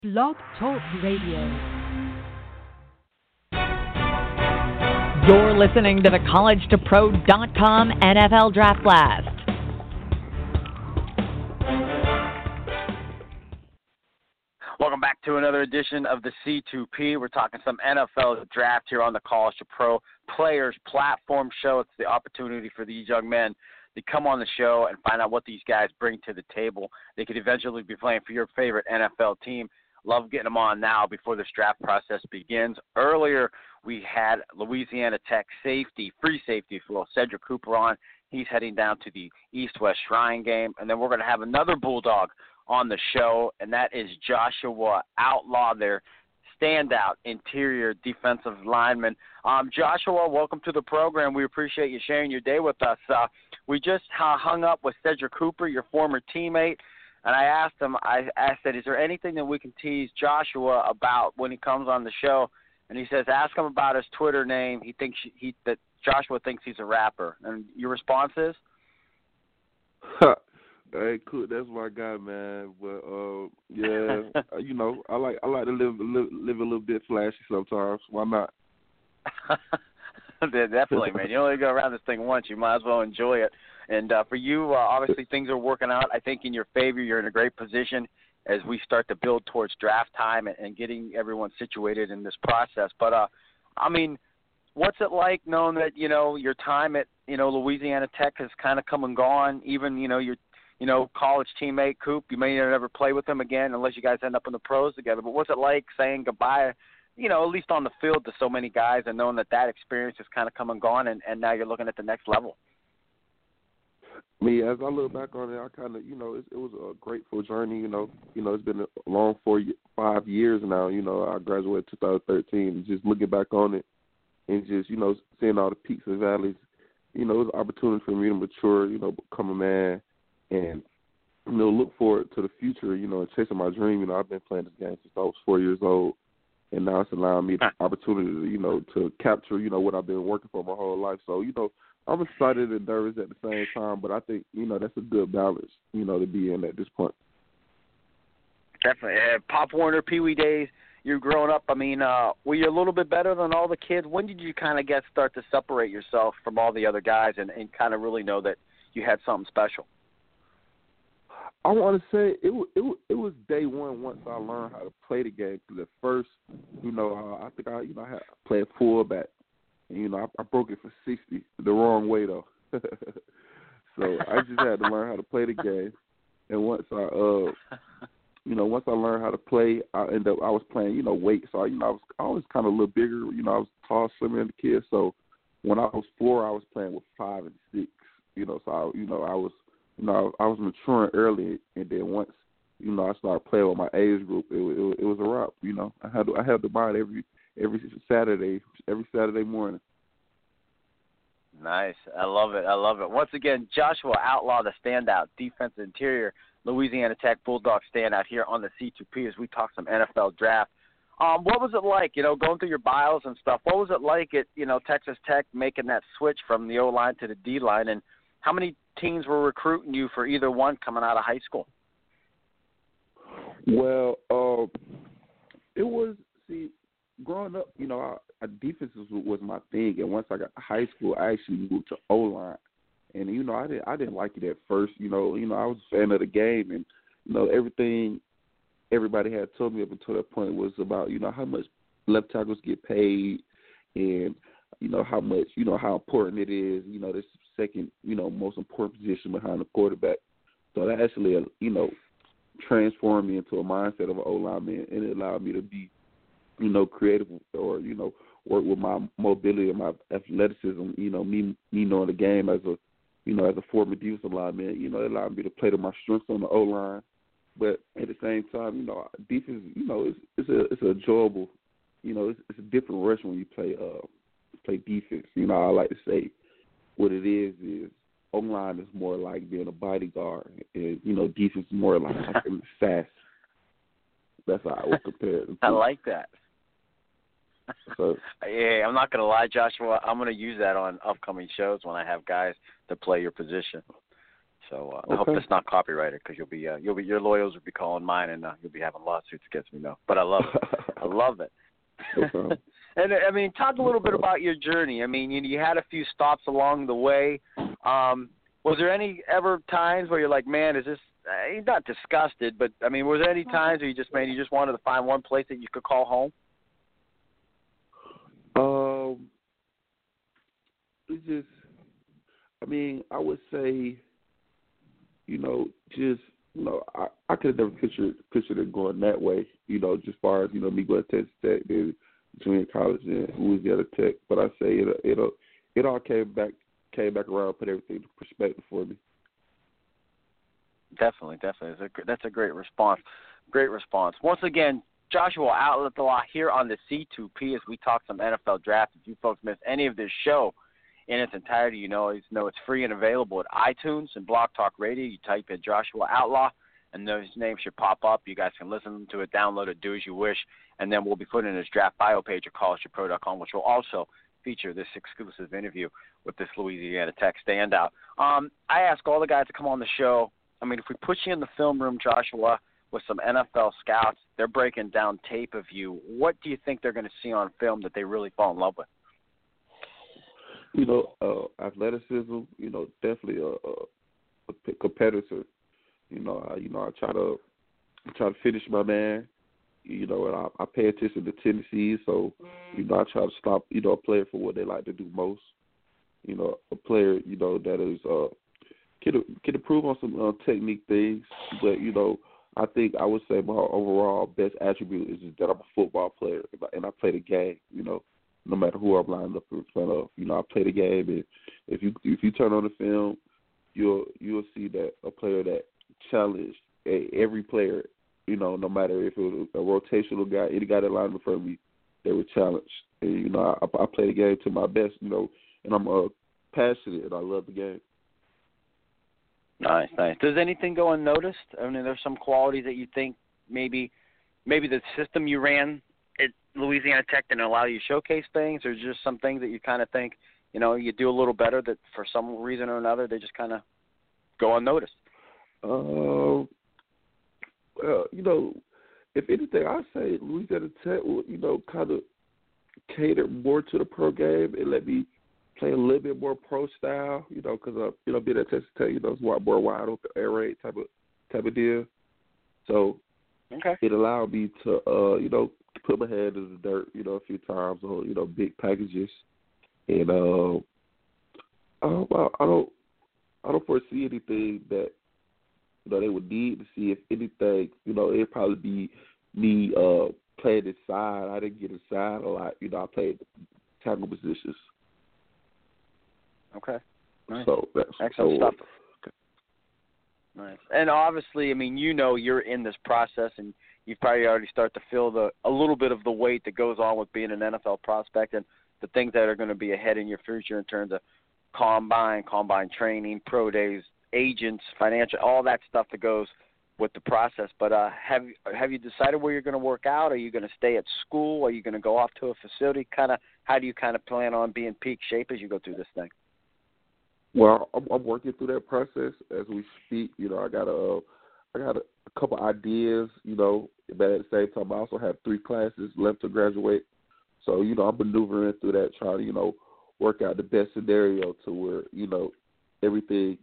Blog Talk Radio. You're listening to the CollegeToPro.com NFL Draft Blast. Welcome back to another edition of the C2P. We're talking some NFL draft here on the College to Pro Players Platform Show. It's the opportunity for these young men to come on the show and find out what these guys bring to the table. They could eventually be playing for your favorite NFL team. Love getting them on now before this draft process begins. Earlier, we had Louisiana Tech safety, free safety, if you will, Cedric Cooper on. He's heading down to the East-West Shrine game. And then we're going to have another Bulldog on the show, and that is Joshua Outlaw, their standout interior defensive lineman. Joshua, welcome to the program. We appreciate you sharing your day with us. We just hung up with Cedric Cooper, your former teammate, and I asked him, I said, is there anything that we can tease Joshua about when he comes on the show? And he says, ask him about his Twitter name. He thinks that Joshua thinks he's a rapper. And your response is? Hey, cool. That's my guy, man. But yeah, you know, I like to live a little bit flashy sometimes. Why not? Definitely, man. You only go around this thing once. You might as well enjoy it. And for you, obviously things are working out, I think, in your favor. You're in a great position as we start to build towards draft time and getting everyone situated in this process. But, I mean, what's it like knowing that, you know, your time at, you know, Louisiana Tech has kind of come and gone, even, you know, your college teammate, Coop, you may never play with him again unless you guys end up in the pros together. But what's it like saying goodbye, you know, at least on the field to so many guys and knowing that experience has kind of come and gone and now you're looking at the next level? Me, as I look back on it, I kind of, you know, it was a grateful journey. You know, it's been a long 5 years now. You know, I graduated 2013, and just looking back on it, and just, you know, seeing all the peaks and valleys. You know, it was an opportunity for me to mature. You know, become a man, and you know, look forward to the future. You know, and chasing my dream. You know, I've been playing this game since I was 4 years old, and now it's allowing me the opportunity, you know, to capture, you know, what I've been working for my whole life. So, you know, I'm excited and nervous at the same time, but I think, you know, that's a good balance, you know, to be in at this point. Definitely. Pop Warner, Pee Wee days, you're growing up. I mean, were you a little bit better than all the kids? When did you kind of start to separate yourself from all the other guys and kind of really know that you had something special? I want to say it was day one once I learned how to play the game. Because at first, you know, I think I had played fullback. And, you know, I broke it for 60 the wrong way though. So I just had to learn how to play the game. And once I learned how to play, I was playing, you know, weight. So I was kind of a little bigger. You know, I was tall, slimmer than the kid. So when I was 4, I was playing with 5 and 6. You know, so I was maturing early, and then once, you know, I started playing with my age group, it was a wrap. You know, I had to buy it every Saturday morning. Nice. I love it. Once again, Joshua Outlaw, the standout defensive interior, Louisiana Tech Bulldog standout here on the C2P as we talk some NFL draft. What was it like, you know, going through your bios and stuff? What was it like at, you know, Texas Tech making that switch from the O-line to the D-line, and how many teams were recruiting you for either one coming out of high school? Well, it was, growing up, you know, defense was my thing, and once I got to high school, I actually moved to O-line, and you know, I didn't like it at first. You know, I was a fan of the game, and you know, everything everybody had told me up until that point was about, you know, how much left tackles get paid, and you know how much, you know, how important it is. You know, this second, you know, most important position behind the quarterback. So that actually, you know, transformed me into a mindset of an O-lineman, and it allowed me to be, you know, creative, or, you know, work with my mobility and my athleticism. You know, me knowing the game as a, you know, as a former defensive lineman, you know, it allowed me to play to my strengths on the O-line. But at the same time, you know, defense, you know, it's enjoyable. You know, it's a different rush when you play defense. You know, I like to say what it is O-line is more like being a bodyguard, and, you know, defense is more like sass. That's how I would compare it. I like that. So, yeah, I'm not going to lie, Joshua. I'm going to use that on upcoming shows when I have guys to play your position. So I hope it's not copyrighted because your lawyers will be calling mine and you'll be having lawsuits against me. No, but I love it. I love it. And I mean, talk a little bit about your journey. I mean, you had a few stops along the way. Was there any ever times where you're like, man, is this? You're not disgusted, but I mean, was there any times where you just wanted to find one place that you could call home? It's just, I mean, I would say, I could have never pictured it going that way, just as far as, me going to Texas Tech, then junior college and Louisiana Tech. But I say it all came back around, put everything into perspective for me. Definitely. That's a great response. Great response. Once again, Joshua Outlaw here on the C2P as we talk some NFL draft. If you folks miss any of this show in its entirety, you know it's free and available at iTunes and Blog Talk Radio. You type in Joshua Outlaw, and those names should pop up. You guys can listen to it, download it, do as you wish, and then we'll be putting in his draft bio page at collegepro.com, which will also feature this exclusive interview with this Louisiana Tech standout. I ask all the guys to come on the show. I mean, if we put you in the film room, Joshua, with some NFL scouts, they're breaking down tape of you. What do you think they're going to see on film that they really fall in love with? Athleticism, definitely a competitor. I try to finish my man, and I pay attention to tendencies. So, I try to stop, a player for what they like to do most. A player, that is can improve on some technique things, but I think I would say my overall best attribute is that I'm a football player and I play the game. No matter who I'm lined up in front of, I play the game. And if you turn on the film, you'll see that a player that challenged every player. No matter if it was a rotational guy, any guy that lined up in front of me, they were challenged. And I play the game to my best. And I'm passionate and I love the game. Nice. Does anything go unnoticed? I mean, there's some qualities that you think maybe the system you ran at Louisiana Tech didn't allow you to showcase things, or just some things that you kind of think, you do a little better that for some reason or another they just kind of go unnoticed? Well, if anything, I'd say Louisiana Tech will, kind of cater more to the pro game and let me play a little bit more pro style, because being at Texas Tech, it's more wide open air raid type of deal. So It allowed me to put my hand in the dirt, a few times on big packages, and I don't foresee anything that they would need to see. If anything, it'd probably be me playing inside. I didn't get inside a lot. I played tackle positions. Okay. Nice. So that's excellent stuff. Okay. Nice. And obviously, I mean, you're in this process, and you've probably already started to feel a little bit of the weight that goes on with being an NFL prospect and the things that are going to be ahead in your future in terms of combine training, pro days, agents, financial, all that stuff that goes with the process. But have you decided where you're going to work out? Are you going to stay at school? Are you going to go off to a facility? How do you plan on being peak shape as you go through this thing? Well, I'm working through that process as we speak. I got a couple ideas, but at the same time, I also have 3 classes left to graduate. So, I'm maneuvering through that, trying to, work out the best scenario to where, everything,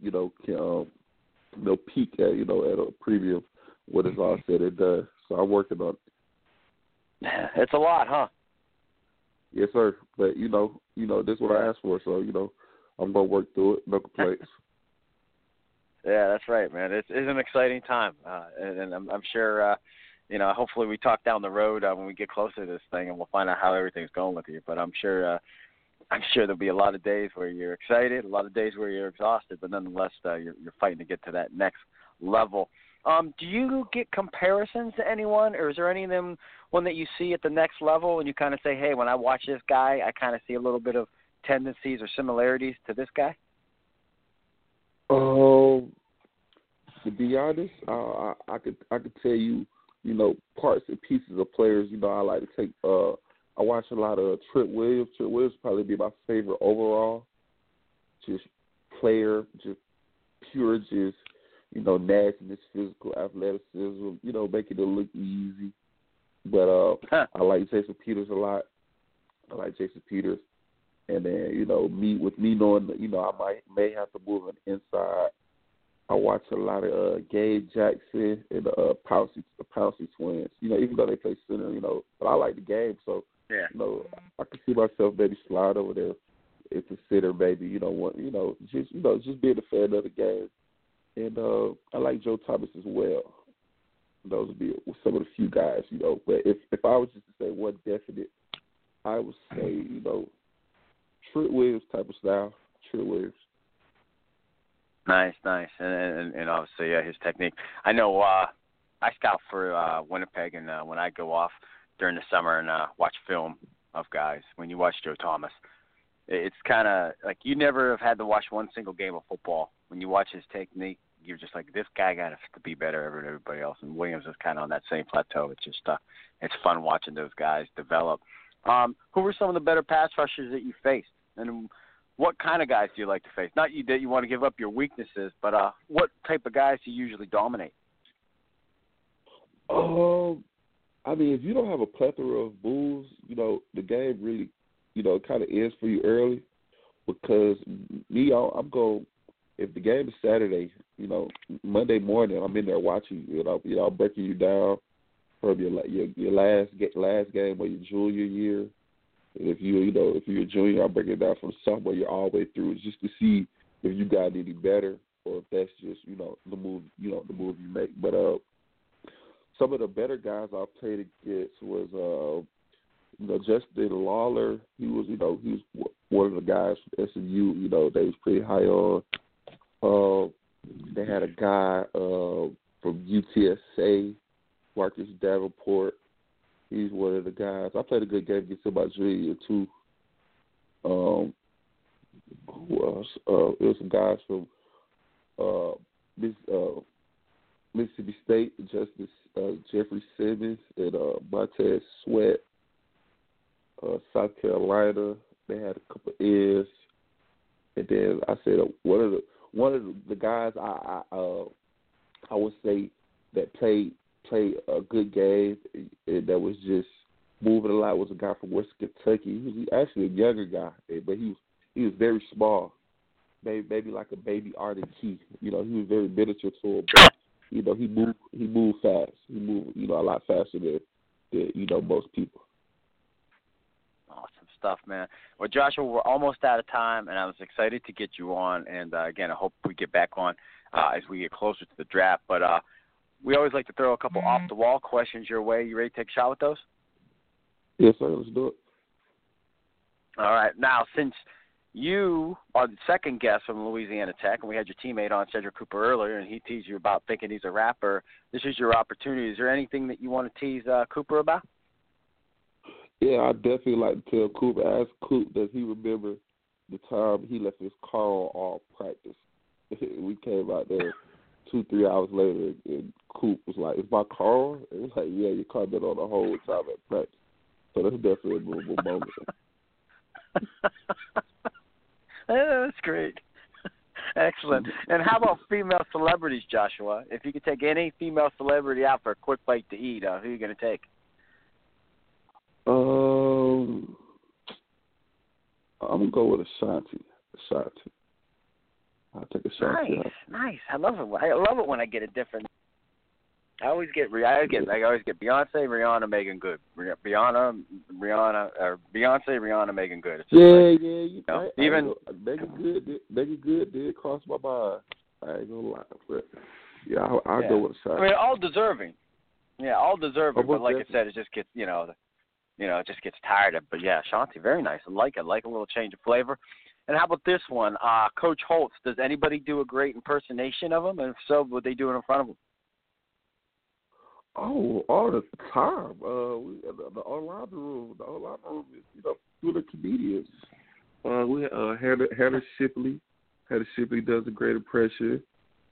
can, peak at, at a premium when it's all said and done. So I'm working on it. It's a lot, huh? Yes, sir. But, this is what I asked for. So, I'm going to work through it. No complaints. Yeah, that's right, man. It's an exciting time. And I'm sure, hopefully we talk down the road when we get closer to this thing and we'll find out how everything's going with you. But I'm sure there'll be a lot of days where you're excited, a lot of days where you're exhausted, but nonetheless, you're fighting to get to that next level. Do you get comparisons to anyone, or is there one that you see at the next level and you kind of say, hey, when I watch this guy, I kind of see a little bit of tendencies or similarities to this guy? To be honest, I could tell you, parts and pieces of players. I like to take. I watch a lot of Trent Williams. Trent Williams probably be my favorite overall. Just player, just pure just, nastiness, physical athleticism, making it look easy. But I like Jason Peters a lot. And then, me knowing that, I may have to move on the inside. I watch a lot of Gabe Jackson and the Pouncey twins. Even though they play center, but I like the game, so yeah. I can see myself maybe slide over there into center, maybe. Just being a fan of the game. And I like Joe Thomas as well. Those would be some of the few guys, But if I was just to say one definite, I would say, Trent Williams type of style. Trent Williams. Nice. And obviously, his technique. I know I scout for Winnipeg, and when I go off during the summer and watch film of guys, when you watch Joe Thomas, it's kind of like you never have had to watch one single game of football. When you watch his technique, you're just like, this guy got to be better than everybody else. And Williams is kind of on that same plateau. It's just it's fun watching those guys develop. Who were some of the better pass rushers that you faced? And what kind of guys do you like to face? Not that you want to give up your weaknesses, but what type of guys do you usually dominate? I mean, if you don't have a plethora of bulls, the game really, kind of ends for you early. Because I'm going. If the game is Saturday, Monday morning, I'm in there watching. I'm breaking you down from your last game of your junior year. And if you're a junior, I'm breaking it down from sophomore year all the way through, just to see if you got any better or if that's just the move you make. But some of the better guys I played against was Justin Lawler. He was one of the guys from SMU. They was pretty high on. They had a guy from UTSA, Marcus Davenport. He's one of the guys. I played a good game against him my junior year, too. Who else? There was some guys from Mississippi State, Jeffrey Simmons and Montez Sweat. South Carolina, they had a couple of ends. And then I said one of the guys I would say that played a good game and that was just moving a lot was a guy from Western Kentucky. He was actually a younger guy, but he was very small, maybe like a baby Arden Key. He was very miniature to him, but he moved fast. He moved a lot faster than most people. Awesome stuff, man. Well, Joshua, we're almost out of time, and I was excited to get you on. And, again, I hope we get back on as we get closer to the draft. But we always like to throw a couple off-the-wall questions your way. You ready to take a shot with those? Yes, sir. Let's do it. All right. Now, since you are the second guest from Louisiana Tech, and we had your teammate on, Cedric Cooper, earlier, and he teased you about thinking he's a rapper, this is your opportunity. Is there anything that you want to tease Cooper about? Yeah, I definitely like to tell Cooper. Ask Coop, does he remember the time he left his car on all practice? We came out there 2-3 hours later, and Coop was like, "Is my car on?" It was like, "Yeah, your car been on the whole time at practice." So that's definitely a memorable moment. That's great. Excellent. And how about female celebrities, Joshua? If you could take any female celebrity out for a quick bite to eat, who are you going to take? I'm going to go with Ashanti. I'll take Ashanti. Nice. I love it. I love it when I get a different. I always get Beyonce, Rihanna, Megan Good. Beyonce, Rihanna, Megan Good. Even Megan Good did cross my mind. I ain't gonna lie, but yeah, I'll go with Ashanti. I mean, all deserving. Yeah, all deserving. But like I said, it just gets it just gets tired of. But yeah, Ashanti, very nice. I like it. Like a little change of flavor. And how about this one, Coach Holtz? Does anybody do a great impersonation of him? And if so, would they do it in front of him? Oh, all the time. The online room is, full of comedians. We Hannah Shipley. Hannah Shipley does a great impression.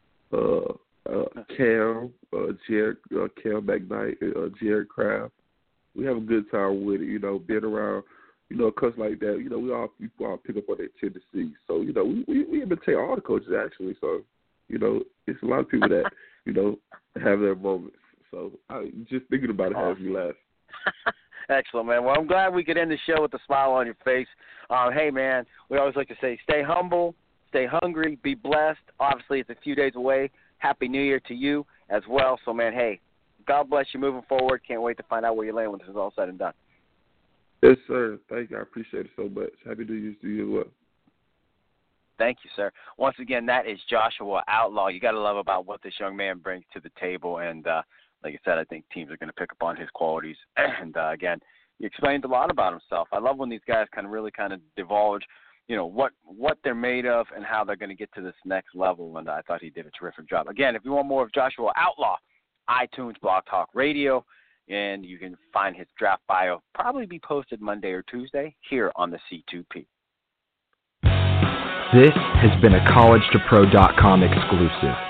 Cam McKnight, Jared Kraft. We have a good time with it. Being around, a coach like that. We all pick up on their tendencies. So we imitate all the coaches actually. So You know, it's a lot of people that, you know, have their moments. So just thinking about it has me laugh. Excellent, man. Well, I'm glad we could end the show with a smile on your face. Hey, man, we always like to say stay humble, stay hungry, be blessed. Obviously, it's a few days away. Happy New Year to you as well. So, man, hey, God bless you moving forward. Can't wait to find out where you land when this is all said and done. Yes, sir. Thank you. I appreciate it so much. Happy New Year to you as well. Thank you, sir. Once again, that is Joshua Outlaw. You got to love about what this young man brings to the table. And like I said, I think teams are going to pick up on his qualities. And, again, he explained a lot about himself. I love when these guys really divulge, you know, what they're made of and how they're going to get to this next level. And I thought he did a terrific job. Again, if you want more of Joshua Outlaw, iTunes, Blog Talk Radio, and you can find his draft bio probably be posted Monday or Tuesday here on the C2P. This has been a CollegeToPro.com exclusive.